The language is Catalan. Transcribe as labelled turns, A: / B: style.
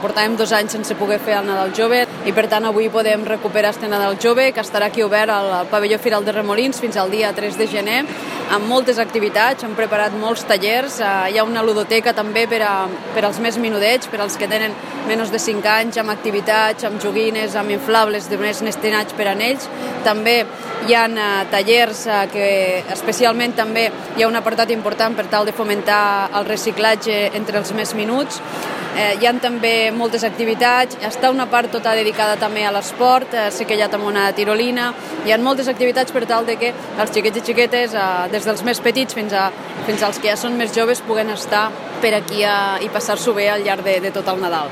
A: Portàvem 2 anys sense poder fer el Nadal Jove i per tant avui podem recuperar este Nadal Jove que estarà aquí obert al pavelló Firal de Remolins fins al dia 3 de gener amb moltes activitats, hem preparat molts tallers, hi ha una ludoteca també per als més menudets, per als que tenen menys de 5 anys, amb activitats, amb joguines, amb inflables destinats per a ells. També hi ha tallers que especialment també hi ha un apartat important per tal de fomentar el reciclatge entre els més menuts. Hi ha també moltes activitats, està una part tota dedicada també a l'esport, sé que hi ha també una tirolina, hi ha moltes activitats per tal de que els xiquets i xiquetes, des dels més petits fins als que ja són més joves, puguen estar per aquí i passar-s'ho bé al llarg de tot el Nadal.